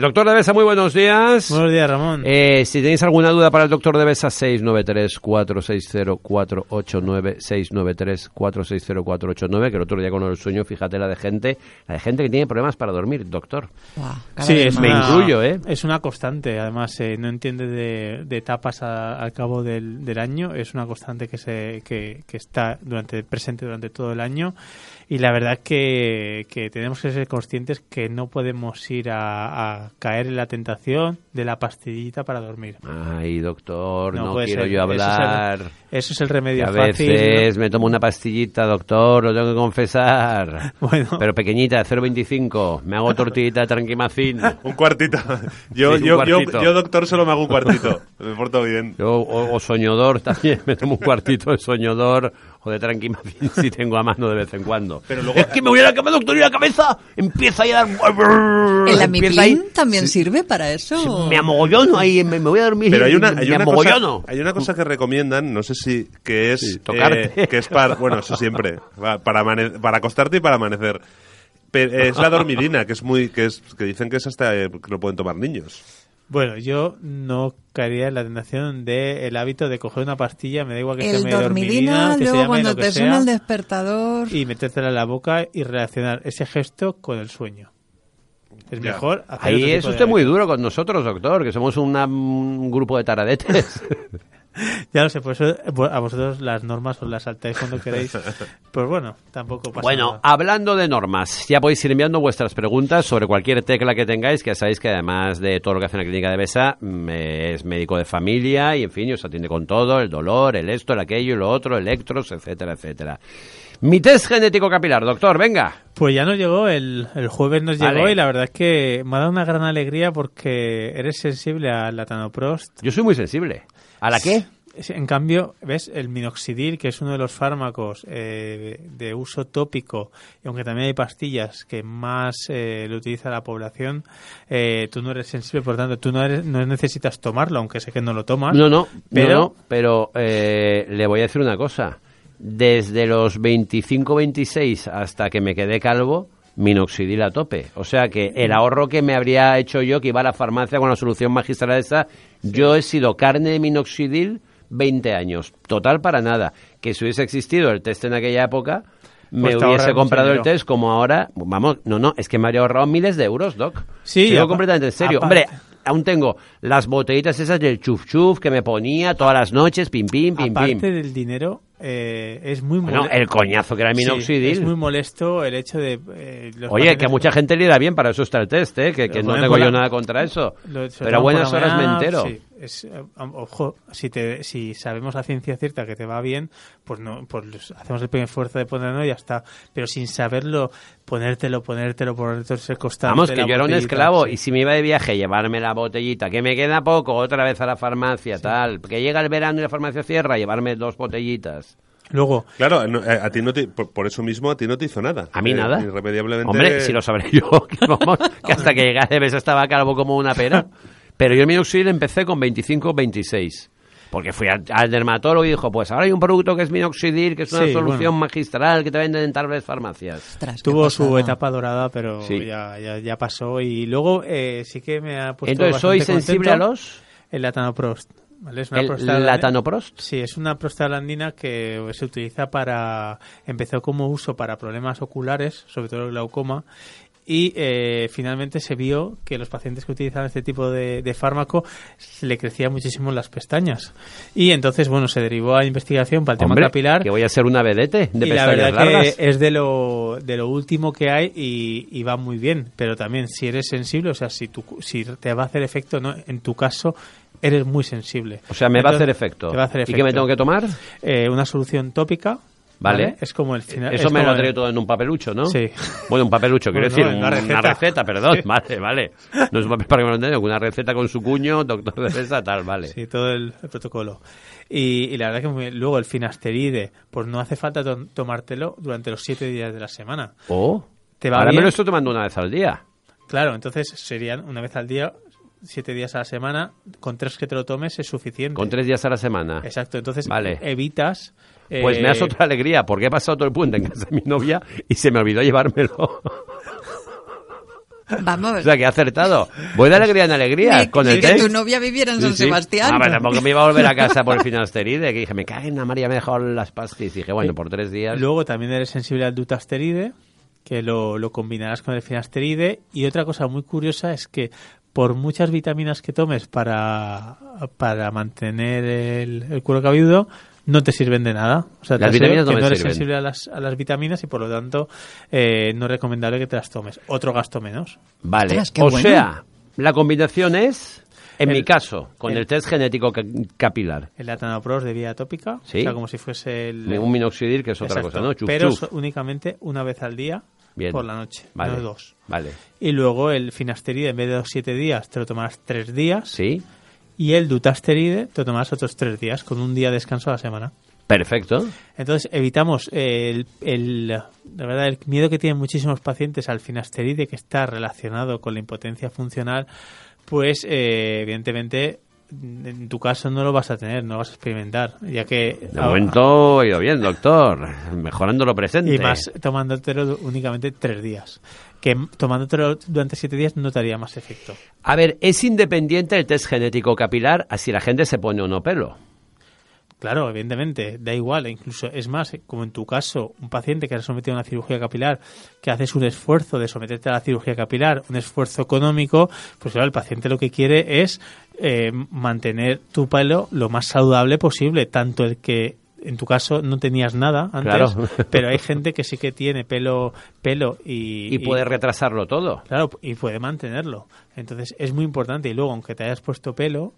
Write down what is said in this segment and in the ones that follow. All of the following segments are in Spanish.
Doctor Devesa, muy buenos días. Buenos días, Ramón. Si tenéis alguna duda para el doctor Devesa, 693-460-489, 693-460-489, que el otro día con el sueño, fíjate la de gente que tiene problemas para dormir, doctor. Wow, sí, me incluyo, ¿eh? Es una constante, además, no entiende de etapas al cabo del año, es una constante que está presente durante todo el año. Y la verdad que tenemos que ser conscientes que no podemos ir a caer en la tentación de la pastillita para dormir. Ay, doctor, no quiero ser. yo hablar. Eso es el remedio fácil. A veces me tomo una pastillita, doctor, lo tengo que confesar. Bueno. Pero pequeñita, 0,25. Me hago tortillita de tranquimacín. Un cuartito. Yo, doctor, solo me hago un cuartito. Me porto bien. O soñador también. Me tomo un cuartito de soñador o de tranquimacín si tengo a mano de vez en cuando. Pero luego, es que me voy a la cama, doctor, y la cabeza empieza a dar... ¿El Amiplin también sirve para eso? Me amogollono ahí, me voy a dormir. Pero hay una cosa que recomiendan, no sé si, que es... tocarte. Que es para... Bueno, eso siempre. Para acostarte y para amanecer. Pero es la dormidina, que dicen que es hasta que lo pueden tomar niños. Bueno, yo no caería en la tentación del hábito de coger una pastilla, me da igual que se llame dormidina, que luego cuando te suena el despertador y metértela en la boca y relacionar ese gesto con el suño. Es mejor hacer ahí es usted muy duro con nosotros, doctor, que somos un grupo de taradetes. Ya lo sé, por eso a vosotros las normas os las saltáis cuando queréis. Pues bueno, tampoco pasa nada. Hablando de normas, ya podéis ir enviando vuestras preguntas sobre cualquier tecla que tengáis, que ya sabéis que además de todo lo que hace en la clínica Devesa, es médico de familia y en fin, os atiende con todo, el dolor, el esto, el aquello y lo otro, electros, etcétera, etcétera. Mi test genético capilar, doctor, venga. Pues ya nos llegó, el jueves nos llegó y la verdad es que me ha dado una gran alegría porque eres sensible al latanoprost. Yo soy muy sensible. ¿A la qué? En cambio, ¿ves? El minoxidil, que es uno de los fármacos de uso tópico, y aunque también hay pastillas que más lo utiliza la población, tú no eres sensible, por tanto, tú no necesitas tomarlo, aunque sé que no lo tomas. Pero le voy a decir una cosa. Desde los 25-26 hasta que me quedé calvo, minoxidil a tope. O sea que el ahorro que me habría hecho yo, que iba a la farmacia con la solución magistral esa, yo he sido carne de minoxidil 20 años. Total para nada. Que si hubiese existido el test en aquella época, me hubiese comprado el test como ahora. Vamos, es que me habría ahorrado miles de euros, doc. Sí. Sigo completamente en serio. Hombre, aún tengo las botellitas esas del chuf chuf que me ponía todas las noches, pim pim, pim pim. Aparte del dinero, es muy molesto. El coñazo que era el minoxidil. Sí, es muy molesto el hecho de... Oye, que a mucha gente le da bien, para eso está el test, que no tengo yo nada contra eso. Pero a buenas horas me entero. Sí. Ojo, si sabemos a ciencia cierta que te va bien, pues hacemos el pequeño esfuerzo de ponerlo y ya está. Pero sin saberlo, ponértelo, ser constante. Vamos, que yo era un esclavo y si me iba de viaje, llevarme la botellita, que me queda poco, otra vez a la farmacia, tal. Que llega el verano y la farmacia cierra, llevarme 2 botellitas. Luego, claro, a ti no te, por eso mismo a ti no te hizo nada. A mí nada. Irremediablemente. Hombre, si lo sabré yo, que hasta que llegué a Devesa estaba calvo como una pera. Pero yo el minoxidil empecé con 25-26. Porque fui al dermatólogo y dijo, pues ahora hay un producto que es minoxidil, que es una solución magistral que te venden en tales farmacias. Tuvo su etapa dorada, pero ya pasó. Y luego sí que me ha puesto. Entonces, ¿soy sensible a los? El latanoprost. ¿Vale? Es ¿El latanoprost? Sí, es una prostaglandina que se utiliza empezó como uso para problemas oculares, sobre todo el glaucoma, y finalmente se vio que los pacientes que utilizaban este tipo de fármaco le crecían muchísimo las pestañas. Y entonces, se derivó a investigación para el tema capilar. Que voy a ser una vedette de pestañas largas. Y la verdad largas. que es de lo último que hay y va muy bien. Pero también, si eres sensible, o sea, si te va a hacer efecto, ¿no? En tu caso, eres muy sensible. O sea, me va a hacer efecto. Te va a hacer efecto. ¿Y qué me tengo que tomar? Una solución tópica. Vale. Es como el final. Eso me lo trae todo en un papelucho, ¿no? Sí. Bueno, un papelucho, quiero decir, una receta, perdón. Sí. Vale. No es un papel para que me lo entiendan, una receta con su cuño, doctor Devesa, tal, vale. Sí, todo el protocolo. Y la verdad que luego el finasteride, pues no hace falta tomártelo durante los 7 días de la semana. Oh, ¿te va ahora bien? me lo estoy tomando una vez al día. Claro, entonces serían una vez al día, 7 días a la semana, con 3 que te lo tomes es suficiente. Con 3 días a la semana. Exacto, entonces vale. evitas... Pues me das otra alegría, porque he pasado todo el puente en casa de mi novia y se me olvidó llevármelo. Vamos. O sea, que he acertado. Voy de alegría en alegría con el que test. tu novia viviera en San Sebastián. Pero tampoco me iba a volver a casa por el finasteride, que dije, me caguen a María, me ha dejado las pastis. Y dije, bueno, por 3 días... Luego también eres sensible al dutasteride, que lo combinarás con el finasteride. Y otra cosa muy curiosa es que por muchas vitaminas que tomes para mantener el cuero cabelludo, no te sirven de nada. O sea, las vitaminas no me eres sirven. sensible a las vitaminas y por lo tanto no es recomendable que te las tomes. Otro gasto menos. Vale, Ostras, qué o bueno. sea, la combinación es, en mi caso, con el test genético capilar. El latanoprost de vía tópica, Sí. o sea, como si fuese Un minoxidil, que es otra Exacto, cosa, ¿no? Chuf, pero chuf. únicamente una vez al día. Bien. Por la noche, Vale. no 2. Vale. Y luego el finasteride, en vez de 7 días, te lo tomarás 3 días. Sí. Y el dutasteride te lo tomarás otros 3 días, con un día de descanso a la semana. Perfecto. Entonces evitamos la verdad, el miedo que tienen muchísimos pacientes al finasteride, que está relacionado con la impotencia funcional, pues evidentemente en tu caso no lo vas a tener, no lo vas a experimentar, ya que De momento he ido bien, doctor. Mejorando lo presente. y más tomándotelo únicamente 3 días, que tomándotelo durante 7 días no te haría más efecto. A ver, ¿es independiente el test genético capilar a si la gente se pone o no pelo? Claro, evidentemente, da igual, incluso es más, como en tu caso, un paciente que ha sometido a una cirugía capilar, que haces un esfuerzo de someterte a la cirugía capilar, un esfuerzo económico, pues claro, el paciente lo que quiere es mantener tu pelo lo más saludable posible, tanto el que en tu caso no tenías nada antes, Claro. pero hay gente que sí que tiene pelo Y puede retrasarlo todo. Claro, y puede mantenerlo. Entonces es muy importante. Y luego, aunque te hayas puesto pelo,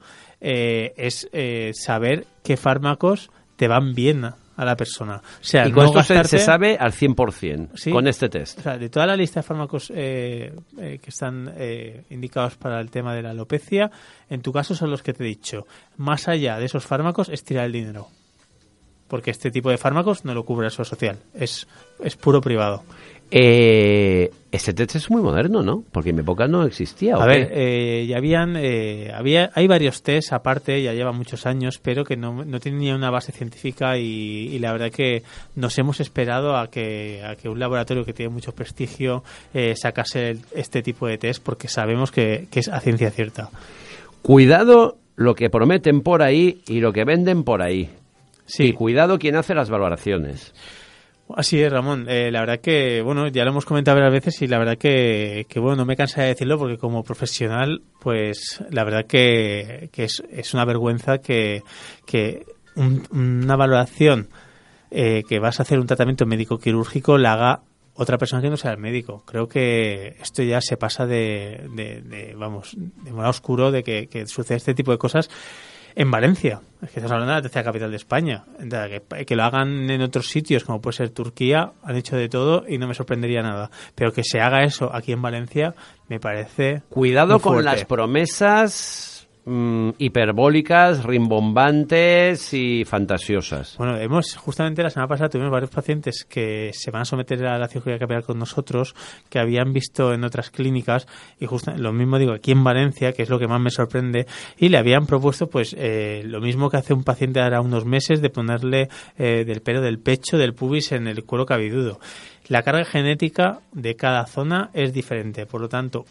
es saber qué fármacos te van bien a la persona. O sea, Y con no esto se gastarte- sabe al 100%, Sí. con este test. O sea, de toda la lista de fármacos que están indicados para el tema de la alopecia, en tu caso son los que te he dicho. Más allá de esos fármacos es tirar el dinero. Porque este tipo de fármacos no lo cubre la Seguridad Social. Es puro privado. Este test es muy moderno, ¿no? Porque en mi época no existía. ¿o A qué? ver, ya hay varios tests aparte, ya llevan muchos años, pero que no tenían una base científica y la verdad que nos hemos esperado a que un laboratorio que tiene mucho prestigio sacase este tipo de test, porque sabemos que es a ciencia cierta. Cuidado lo que prometen por ahí y lo que venden por ahí. Sí. Y cuidado quien hace las valoraciones. Así es, Ramón. La verdad que, bueno, ya lo hemos comentado varias veces y la verdad que bueno, no me cansaré de decirlo porque como profesional, pues la verdad que es una vergüenza que una valoración que vas a hacer un tratamiento médico-quirúrgico la haga otra persona que no sea el médico. Creo que esto ya se pasa de modo oscuro de que sucede este tipo de cosas en Valencia. Es que estamos hablando de la tercera capital de España. Entonces, que lo hagan en otros sitios, como puede ser Turquía, han hecho de todo y no me sorprendería nada. Pero que se haga eso aquí en Valencia me parece Cuidado muy con fuerte. las promesas hiperbólicas, rimbombantes y fantasiosas. Bueno, justamente la semana pasada tuvimos varios pacientes que se van a someter a la cirugía capilar con nosotros, que habían visto en otras clínicas, y justo lo mismo digo aquí en Valencia, que es lo que más me sorprende, y le habían propuesto pues lo mismo que hace un paciente ahora unos meses, de ponerle del pelo del pecho, del pubis en el cuero cabelludo. La carga genética de cada zona es diferente, por lo tanto,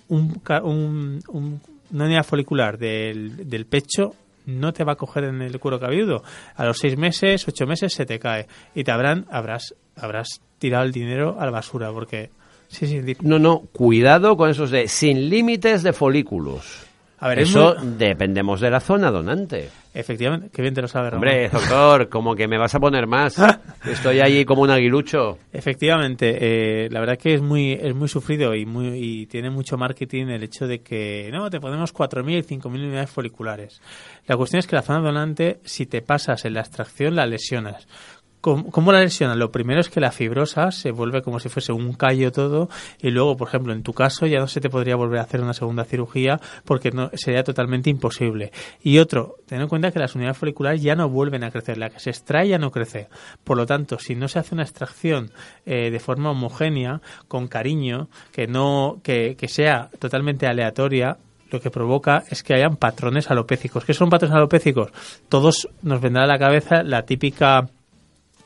una unidad folicular del pecho no te va a coger en el cuero cabelludo. A los 6 meses, 8 meses se te cae y habrás tirado el dinero a la basura porque sí. No, cuidado con esos de sin límites de folículos. A ver, eso dependemos de la zona donante. Efectivamente, qué bien te lo sabe, Ramón. Hombre, doctor, como que me vas a poner más. Estoy allí como un aguilucho. Efectivamente, la verdad que es muy sufrido y tiene mucho marketing el hecho de que no, te ponemos 4.000, 5.000 unidades foliculares. La cuestión es que la zona donante, si te pasas en la extracción, la lesionas. ¿Cómo la lesionan? Lo primero es que la fibrosa se vuelve como si fuese un callo todo y luego, por ejemplo, en tu caso ya no se te podría volver a hacer una segunda cirugía porque sería totalmente imposible. Y otro, ten en cuenta que las unidades foliculares ya no vuelven a crecer, la que se extrae ya no crece. Por lo tanto, si no se hace una extracción de forma homogénea, con cariño, que sea totalmente aleatoria, lo que provoca es que hayan patrones alopécicos. ¿Qué son patrones alopécicos? Todos nos vendrá a la cabeza la típica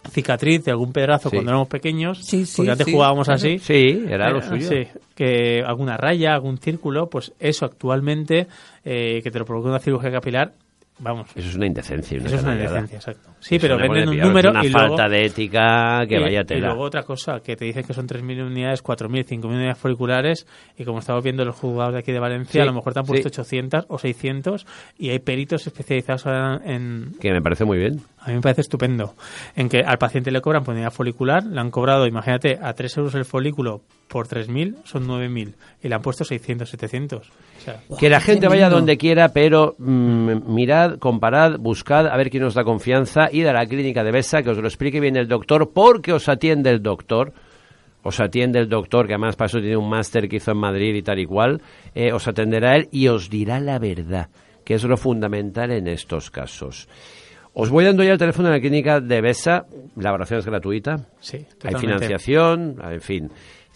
cicatriz de algún pedazo cuando éramos pequeños, porque antes jugábamos así. Sí, era lo suyo. Sí, que alguna raya, algún círculo, pues eso actualmente, que te lo provoca una cirugía capilar, vamos. Eso es una indecencia. Eso es una indecencia, exacto. Sí, eso pero venden un número y luego... falta de ética que vaya tela. Y luego otra cosa, que te dicen que son 3.000 unidades, 4.000, 5.000 unidades foliculares, y como estamos viendo los juzgados de aquí de Valencia, a lo mejor te han puesto 800 o 600, y hay peritos especializados en... Que me parece muy bien. A mí me parece estupendo. En que al paciente le cobran por unidad folicular, le han cobrado, imagínate, a 3 euros el folículo por 3.000, son 9.000. Y le han puesto 600, 700. O sea, que la gente vaya donde quiera, pero mirad, comparad, buscad, a ver quién os da confianza, id a la clínica de Besa, que os lo explique bien el doctor, porque os atiende el doctor. Os atiende el doctor, que además para eso tiene un máster que hizo en Madrid y tal y cual. Os atenderá él y os dirá la verdad, que es lo fundamental en estos casos. Os voy dando ya el teléfono de la clínica de Besa. La valoración es gratuita. Sí, totalmente. Hay financiación, en fin.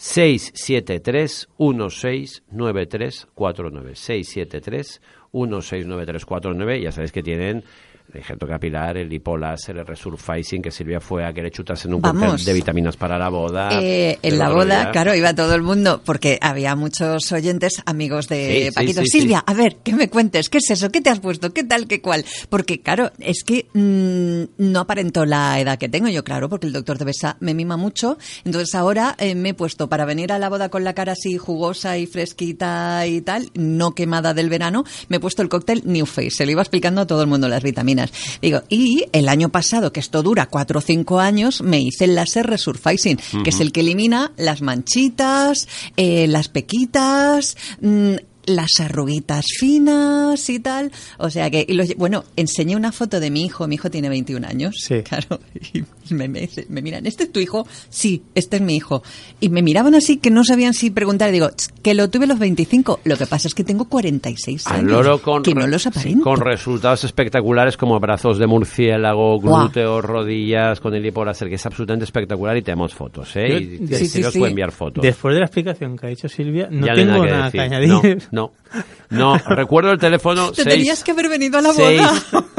673-169349. 673-169349. Ya sabéis que tienen el injerto capilar, el lipoláser, el resurfacing, que Silvia fue a que le chutasen un cóctel de vitaminas para la boda. En la boda, claro, iba todo el mundo, porque había muchos oyentes, amigos de Paquito. Silvia, a ver, que me cuentes, ¿qué es eso? ¿Qué te has puesto? ¿Qué tal, qué cual? Porque, claro, es que no aparento la edad que tengo yo, claro, porque el doctor de Besa me mima mucho. Entonces ahora me he puesto, para venir a la boda con la cara así jugosa y fresquita y tal, no quemada del verano, me he puesto el cóctel New Face. Se lo iba explicando a todo el mundo las vitaminas. Digo, y el año pasado, que esto dura 4 o 5 años, me hice el láser Resurfacing, que es el que elimina las manchitas, las pequitas, las arruguitas finas y tal. O sea que, bueno, enseñé una foto de mi hijo tiene 21 años. Sí. Claro, y me miran, ¿este es tu hijo? Sí, este es mi hijo. Y me miraban así que no sabían si preguntar. Digo, que lo tuve a los 25. Lo que pasa es que tengo 46 años. Al loro que no los aparento. Con resultados espectaculares como brazos de murciélago, glúteos, rodillas, con el lipoláser, que es absolutamente espectacular, y tenemos fotos, ¿eh? Sí, os puedo enviar fotos. Después de la explicación que ha hecho Silvia, no ya tengo nada que añadir. No, recuerdo el teléfono. Te tenías que haber venido a la boda.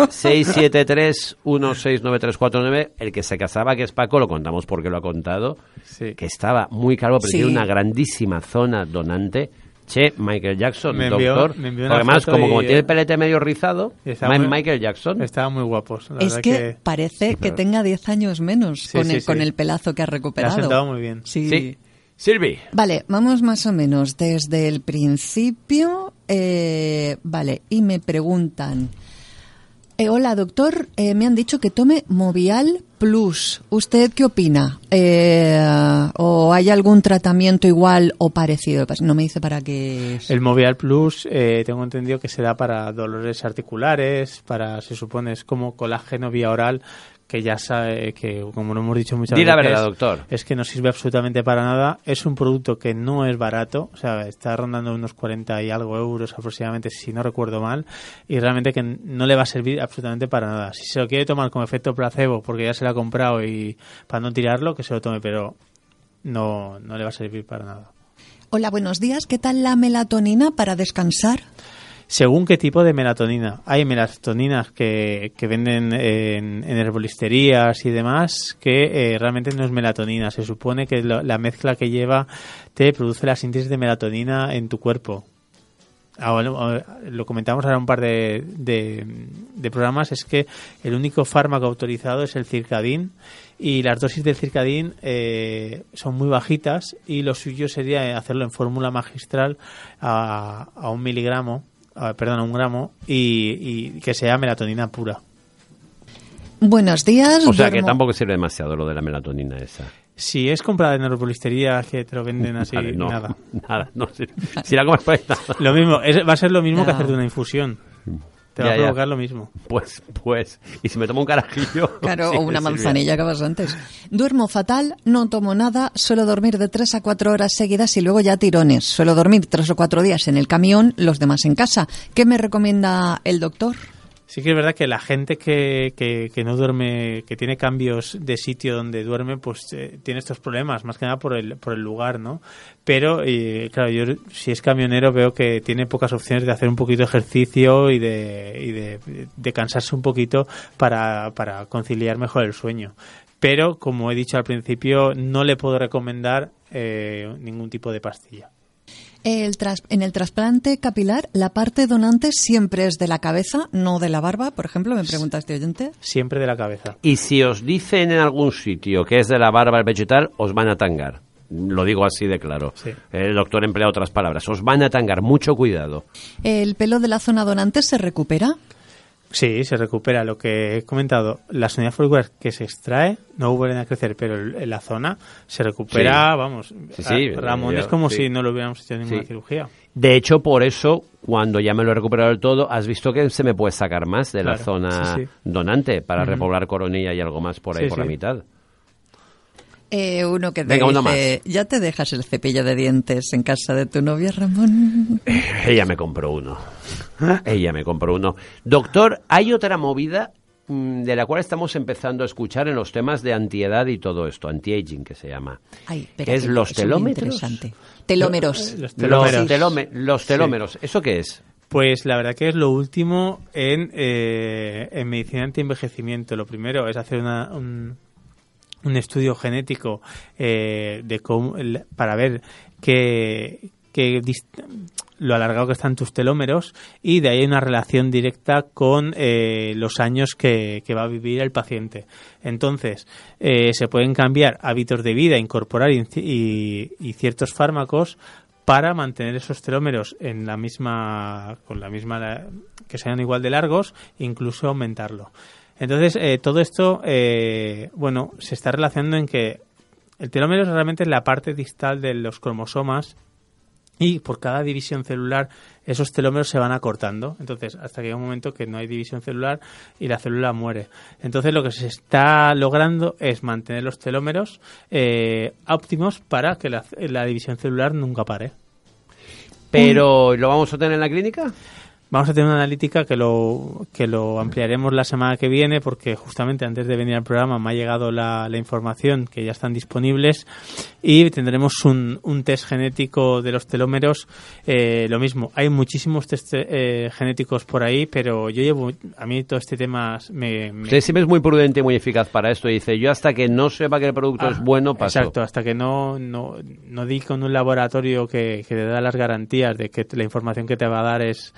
673-169349. El que se casaba, que es Paco, lo contamos porque lo ha contado, que estaba muy calvo, pero tiene una grandísima zona donante. Michael Jackson, doctor. Además, como tiene el pelete medio rizado, Michael Jackson. Estaba muy guapo. Es que parece que tenga 10 años menos con el pelazo que ha recuperado. Le ha sentado muy bien. Sí. Silvi. Vale, vamos más o menos desde el principio. Vale, y me preguntan... hola, doctor. Me han dicho que tome Movial Plus. ¿Usted qué opina? ¿O hay algún tratamiento igual o parecido? No me dice para qué es. El Movial Plus tengo entendido que se da para dolores articulares, se supone, es como colágeno vía oral, que ya sabe que, como lo hemos dicho muchas veces, la verdad, doctor, es que no sirve absolutamente para nada. Es un producto que no es barato, o sea, está rondando unos 40 y algo euros aproximadamente, si no recuerdo mal, y realmente que no le va a servir absolutamente para nada. Si se lo quiere tomar como efecto placebo, porque ya se lo ha comprado y para no tirarlo, que se lo tome, pero no le va a servir para nada. Hola, buenos días. ¿Qué tal la melatonina para descansar? Según qué tipo de melatonina. Hay melatoninas que venden en herbolisterías y demás que realmente no es melatonina. Se supone que la mezcla que lleva te produce la síntesis de melatonina en tu cuerpo. Lo comentamos ahora un par de programas, es que el único fármaco autorizado es el Circadin, y las dosis del Circadin son muy bajitas, y lo suyo sería hacerlo en fórmula magistral a 1 miligramo, a 1 gramo, y que sea melatonina pura. Buenos días. O sea que tampoco sirve demasiado lo de la melatonina esa. Si es comprada en herbolistería, que te lo venden así, vale, nada. No, si la comes por ahí, nada. Lo mismo, va a ser lo mismo que hacerte una infusión. Te va a provocar lo mismo. Pues, y si me tomo un carajillo... Claro, o una manzanilla que vas antes. Duermo fatal, no tomo nada, suelo dormir de 3 a 4 horas seguidas y luego ya tirones. Suelo dormir 3 o 4 días en el camión, los demás en casa. ¿Qué me recomienda el doctor? Sí que es verdad que la gente que no duerme, que tiene cambios de sitio donde duerme, pues tiene estos problemas, más que nada por el lugar, ¿no? Pero, claro, yo si es camionero veo que tiene pocas opciones de hacer un poquito de ejercicio y de cansarse un poquito para conciliar mejor el sueño. pero como he dicho al principio, no le puedo recomendar ningún tipo de pastilla. En el trasplante capilar, la parte donante siempre es de la cabeza, no de la barba, por ejemplo, me pregunta este oyente. Siempre de la cabeza. Y si os dicen en algún sitio que es de la barba el vegetal, os van a tangar. Lo digo así de claro. Sí. El doctor emplea otras palabras. Os van a tangar, mucho cuidado. ¿El pelo de la zona donante se recupera? Sí, se recupera. Lo que he comentado, las unidades folliculares que se extrae no vuelven a crecer, pero en la zona se recupera, Sí. vamos. Sí, Ramón, yo- es como sí. si no lo hubiéramos hecho ninguna Sí. cirugía. De hecho, por eso, cuando ya me lo he recuperado del todo, has visto que se me puede sacar más de la Claro, zona sí, sí. donante para Ujú. repoblar coronilla y algo más por ahí, Sí, por la sí. mitad. Uno que te Venga, uno dice, ¿ya te dejas el cepillo de dientes en casa de tu novia, Ramón? Ella me compró uno. Ella me compró uno. Doctor, hay otra movida de la cual estamos empezando a escuchar en los temas de antiedad y todo esto, anti-aging que se llama. Ay, ¿Qué es los eso es muy telómetros? interesante. Telómeros. Los telómeros. Los telómeros. ¿Eso qué es? Pues la verdad que es lo último en medicina anti-envejecimiento. Lo primero es hacer un estudio genético para ver lo alargado que están tus telómeros, y de ahí hay una relación directa con los años que va a vivir el paciente. Entonces, se pueden cambiar hábitos de vida, incorporar y ciertos fármacos para mantener esos telómeros en que sean igual de largos, incluso aumentarlo. Entonces, todo esto, se está relacionando en que el telómero realmente es la parte distal de los cromosomas, y por cada división celular esos telómeros se van acortando. Entonces, hasta que llega un momento que no hay división celular y la célula muere. Entonces, lo que se está logrando es mantener los telómeros óptimos para que la división celular nunca pare. ¿Pero lo vamos a tener en la clínica? Vamos a tener una analítica que lo ampliaremos la semana que viene, porque justamente antes de venir al programa me ha llegado la información que ya están disponibles, y tendremos un test genético de los telómeros. Lo mismo, hay muchísimos test genéticos por ahí, pero a mí todo este tema Usted siempre es muy prudente y muy eficaz para esto. Y dice, yo hasta que no sepa que el producto es bueno, paso. Exacto, hasta que no di con un laboratorio que te da las garantías de que la información que te va a dar es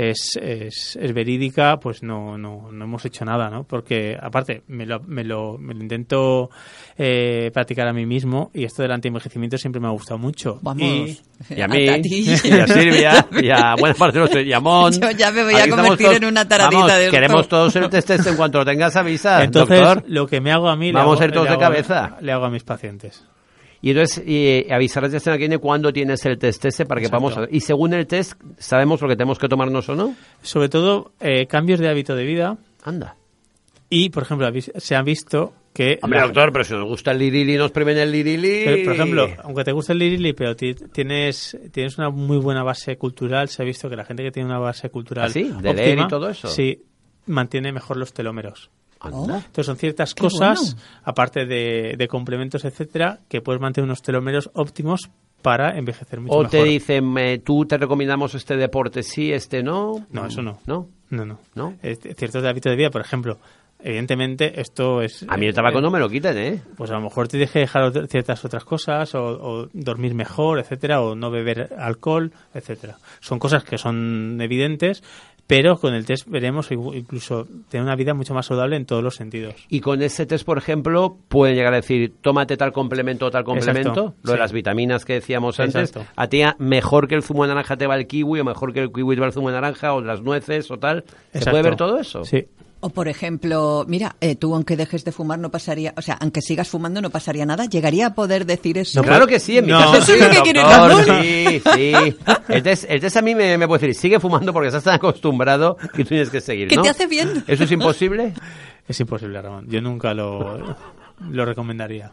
verídica, pues no hemos hecho nada, ¿no? Porque aparte me lo intento practicar a mí mismo, y esto del antienvejecimiento siempre me ha gustado mucho. Vamos. Y a mí, Tati. y a Silvia, y a buena parte de los Yamón. Yo ya me voy a Aquí estamos convertir en una taradita vamos, de esto. queremos todos el test en cuanto lo tengas avisa, Entonces, doctor. lo que me hago a mí, Vamos a ir todos de cabeza. le hago a mis pacientes. Y entonces avisarás de semana que viene cuándo tienes el test ese para que Exacto. podamos... Y según el test, ¿sabemos lo que tenemos que tomarnos o no? Sobre todo, cambios de hábito de vida. Anda. Y, por ejemplo, se ha visto que... Hombre, doctor, pero si nos gusta el lirili, nos previene el lirili... Pero, por ejemplo, aunque te guste el lirili, pero tienes una muy buena base cultural, se ha visto que la gente que tiene una base cultural ¿Ah, sí? ¿De óptima, leer y todo eso? Sí, mantiene mejor los telómeros. Anda. Entonces son ciertas Qué cosas, bueno. aparte de complementos, etcétera, que puedes mantener unos telómeros óptimos para envejecer mucho O mejor. te dicen, tú te recomendamos este deporte sí, este no. No, eso no. ¿No? No. ¿No? Ciertos de hábito de vida, por ejemplo, evidentemente esto es... A mí el tabaco no me lo quiten, ¿eh? Pues a lo mejor te deje dejar ciertas otras cosas, o dormir mejor, etcétera, o no beber alcohol, etcétera. Son cosas que son evidentes, pero con el test veremos incluso tener una vida mucho más saludable en todos los sentidos. Y con ese test, por ejemplo, pueden llegar a decir, tómate tal complemento o tal complemento. Exacto, Lo de sí. las vitaminas que decíamos antes. Exacto. A ti mejor que el zumo de naranja te va el kiwi, o mejor que el kiwi te va el zumo de naranja, o las nueces o tal. ¿Se Exacto. puede ver todo eso? Sí. O, por ejemplo, mira, tú aunque dejes de fumar no pasaría, o sea, aunque sigas fumando no pasaría nada. ¿Llegaría a poder decir eso? No, claro que sí, en mi No. caso sí, ¿Eso qué quiere, doctor, Ramón? sí. El test a mí me puede decir, sigue fumando porque estás tan acostumbrado que tú tienes que seguir, Que ¿no? te hace bien. ¿Eso es imposible? Es imposible, Ramón. Yo nunca lo recomendaría.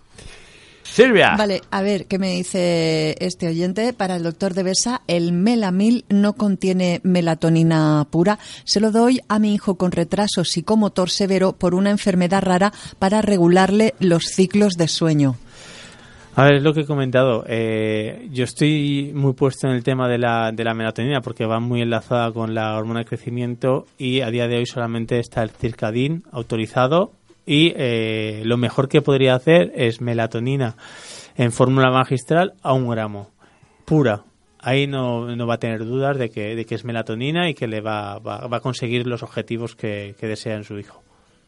Silvia. Vale, a ver, ¿qué me dice este oyente? Para el doctor de Besa, el Melamil no contiene melatonina pura. Se lo doy a mi hijo con retraso psicomotor severo por una enfermedad rara para regularle los ciclos de sueño. A ver, es lo que he comentado. Yo estoy muy puesto en el tema de la melatonina, porque va muy enlazada con la hormona de crecimiento, y a día de hoy solamente está el Circadin autorizado, Y lo mejor que podría hacer es melatonina en fórmula magistral a 1 gramo, pura. Ahí no va a tener dudas de que es melatonina y que le va a conseguir los objetivos que desea en su hijo.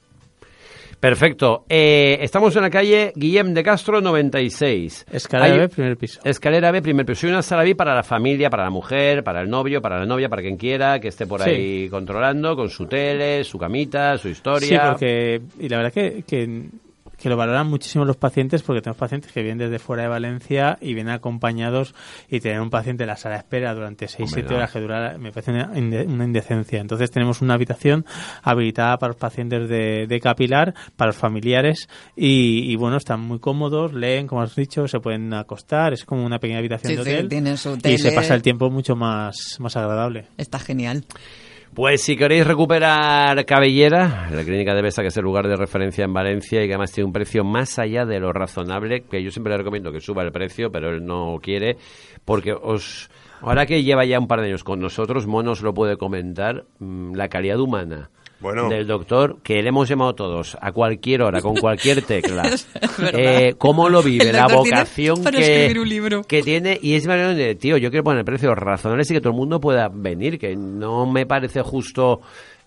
Perfecto. Estamos en la calle Guillem de Castro 96. Escalera B, primer piso. Escalera B, primer piso. Y una sala VIP para la familia, para la mujer, para el novio, para la novia, para quien quiera, que esté por ahí controlando, con su tele, su camita, su historia. Sí, porque y la verdad que lo valoran muchísimo los pacientes, porque tenemos pacientes que vienen desde fuera de Valencia y vienen acompañados, y tener un paciente en la sala de espera durante 6-7 horas que dura, me parece una indecencia. Entonces tenemos una habitación habilitada para los pacientes de capilar, para los familiares, y bueno, están muy cómodos, leen, como has dicho, se pueden acostar, es como una pequeña habitación de hotel, tienen su tele, y se pasa el tiempo mucho más agradable. Está genial. Pues si queréis recuperar cabellera, la Clínica de Besa, que es el lugar de referencia en Valencia y que además tiene un precio más allá de lo razonable, que yo siempre le recomiendo que suba el precio, pero él no quiere, porque ahora que lleva ya un par de años con nosotros, Monos lo puede comentar, la calidad humana del doctor, que le hemos llamado todos a cualquier hora, con cualquier tecla, cómo lo vive, la vocación que tiene, y es manera de, tío, yo quiero poner precios razonables y que todo el mundo pueda venir, que no me parece justo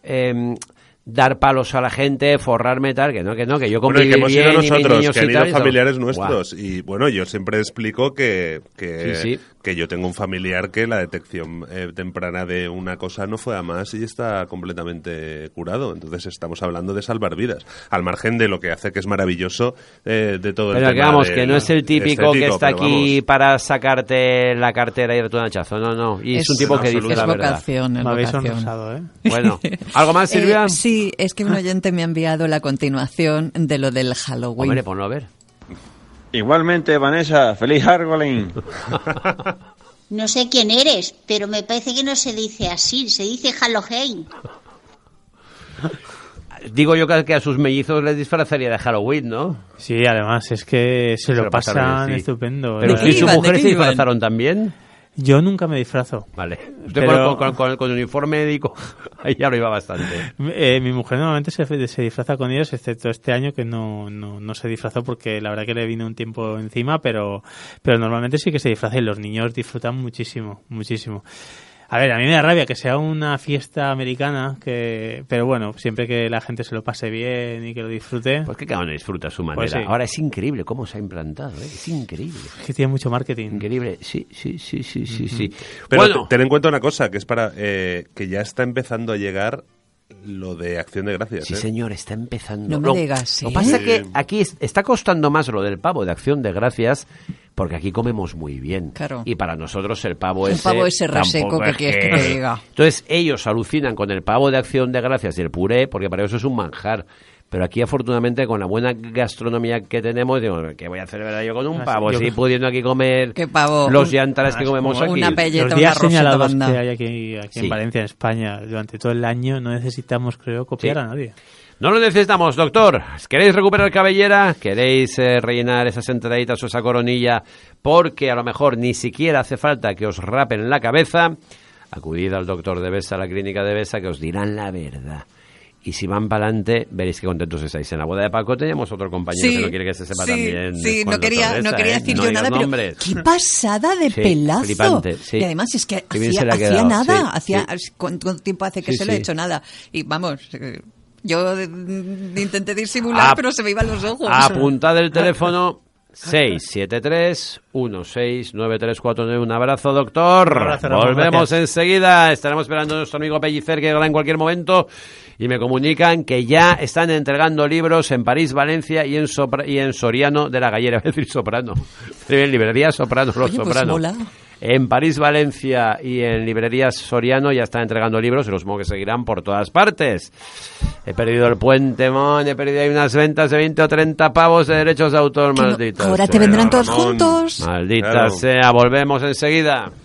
dar palos a la gente, forrarme tal, que yo convivir que hemos bien, ido nosotros, niños que han y ido tal, familiares nuestros. Y bueno, yo siempre explico que sí. yo tengo un familiar que la detección temprana de una cosa no fue a más y está completamente curado. Entonces estamos hablando de salvar vidas, al margen de lo que hace, que es maravilloso, de todo el tema. Pero vamos, que no es el típico que está aquí para sacarte la cartera y darte un hachazo, no. Y es un tipo que dice la verdad. Me habéis sonrosado, ¿eh? Bueno, ¿algo más, Silvia? Sí, es que un oyente me ha enviado la continuación de lo del Halloween. Hombre, ponlo a ver. Igualmente, Vanessa, feliz Halloween. No sé quién eres, pero me parece que no se dice así, se dice Halloween. Digo yo que a sus mellizos les disfrazaría de Halloween, ¿no? Sí, además, es que se lo pasan estupendo. ¿Pero usted y su mujer se disfrazaron también? Yo nunca me disfrazo. Vale. Usted con el uniforme médico ahí ya lo iba bastante. Mi mujer normalmente se disfraza con ellos, excepto este año que no se disfrazó porque la verdad que le vino un tiempo encima, pero normalmente sí que se disfraza y los niños disfrutan muchísimo, muchísimo. A ver, a mí me da rabia que sea una fiesta americana, pero bueno, siempre que la gente se lo pase bien y que lo disfrute. Pues que cada uno disfruta a su manera. Pues sí. Ahora es increíble cómo se ha implantado, ¿eh? Es increíble. Es que tiene mucho marketing. Increíble, sí. Pero bueno, ten en cuenta una cosa, que es para que ya está empezando a llegar lo de Acción de Gracias. Sí, señor, está empezando. No me digas, Lo que pasa es que aquí está costando más lo del pavo de Acción de Gracias, porque aquí comemos muy bien. Claro. Y para nosotros el pavo ese reseco que quieres que te diga. Entonces ellos alucinan con el pavo de Acción de Gracias y el puré, porque para ellos es un manjar. Pero aquí, afortunadamente, con la buena gastronomía que tenemos, digo, ¿qué voy a hacer yo con un pavo? Sí, pudiendo aquí comer los yantares que comemos aquí. Una pelleta, los días una señalados que hay aquí en Valencia, en España, durante todo el año, no necesitamos, creo, copiar a nadie. No lo necesitamos, doctor. ¿Queréis recuperar cabellera? ¿Queréis rellenar esas entraditas o esa coronilla? Porque a lo mejor ni siquiera hace falta que os rapen la cabeza. Acudid al doctor de Besa, a la clínica de Besa, que os dirán la verdad. Y si van para adelante, veréis qué contentos estáis. En la boda de Paco teníamos otro compañero que no quiere que se sepa también. Sí, no quería decir yo nada, pero qué pasada de pelazo. Flipante, sí. Y además es que hacía nada. ¿Cuánto tiempo hace que se le ha hecho nada? Y vamos, yo intenté disimular, pero se me iban los ojos. Apuntad el teléfono 673-169349. Un abrazo, doctor. Un abrazo, Volvemos enseguida. Estaremos esperando a nuestro amigo Pellicer, que llegará en cualquier momento. Y me comunican que ya están entregando libros en París, Valencia y en Soriano de la Gallera. Es decir, Soprano. En librerías Soprano, los Soprano. Pues en París, Valencia y en librerías Soriano ya están entregando libros y los supongo que seguirán por todas partes. He perdido el puente, he perdido ahí unas ventas de 20 o 30 pavos de derechos de autor, malditos. Ahora te vendrán todos juntos. Maldita sea, volvemos enseguida.